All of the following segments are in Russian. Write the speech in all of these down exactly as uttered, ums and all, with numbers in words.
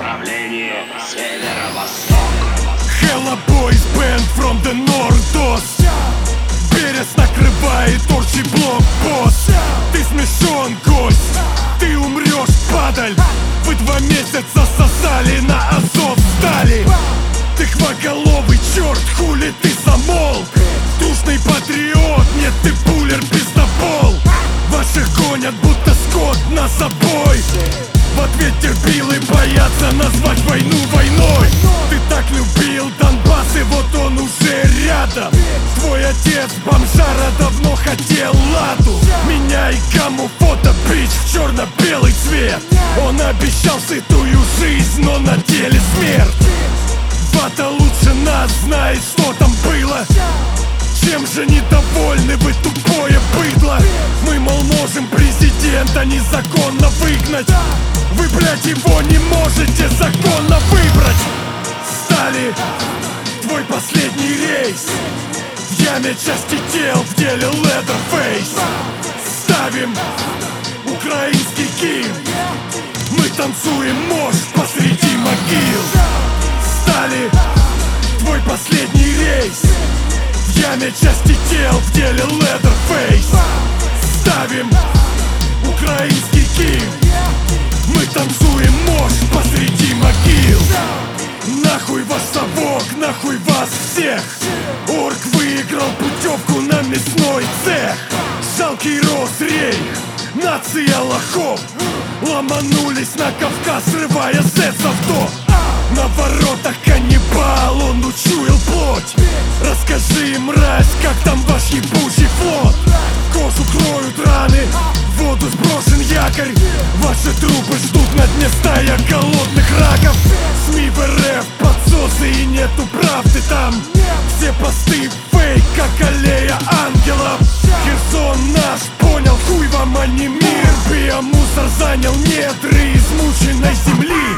направлении северо-восток. Hella boys band from the north. Берез накрывает орчий блокпост. Ты смешон, гость, ты умрешь, падаль. Вы два месяца сосали на Азов стали. Ты хвоголовый черт, хули ты замолк? Душный патриот, нет, ты пулер, пиздобол. Ваших гонят, будто скот на собой. В ответ терпилы боятся назвать войну войной. Ты так любил Донбасс, и вот он уже рядом. Твой отец бомжара давно хотел ладу. Меня и кому фото бич в черно-белый цвет. Он обещал сытую жизнь, но на деле смерть. Вата лучше нас знает, что там было. Чем же недовольны вы, тупое быдло? Мы, мол, можем президента незаконно выгнать. Вы, блядь, его не можете законно выбрать. Стали твой последний рейс. В яме части тел, в деле Leatherface. Ставим украинский гимн. Мы танцуем мощь посреди могил. Стали твой последний рейс. В яме части тел, в деле Leatherface. Ставим украинский гимн. Мы танцуем мощь посреди могил. Нахуй ваш совок, нахуй вас всех. Орк выиграл путевку на мясной цех. Жалкий Росрейх, нация лохов. Ломанулись на Кавказ, срывая зет с авто. На воротах каннибал, он учуял плоть. Расскажи, мразь, как там ваш ебучий флот. Кожу кроют раны, в воду сброшен якорь. Ваши трупы ждут на дне стая голодных раков. СМИ в РФ подсосы и нету правды там. Все посты фейк, как аллея ангелов. Херсон наш, понял, хуй вам, а не мир. Биомусор занял недры измученной земли.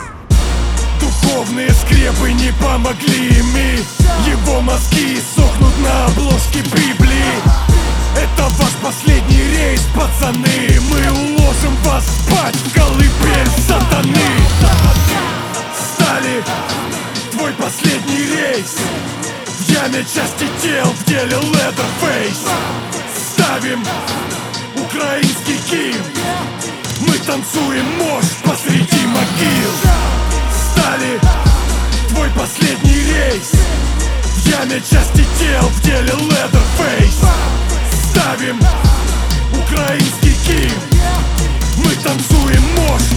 Духовные скрепы не помогли ми. Его мозги сохнут на обложке Библии. Это ваш последний рейс, пацаны. Мы уложим вас спать в колыбель сатаны. Стали твой последний рейс. В яме части тел, в деле Leatherface. Ставим украинский гимн. Мы танцуем мощь посреди могил. Стали твой последний рейс. В яме части тел, в деле Leatherface. Ставим украинский гимн. Мы танцуем мощь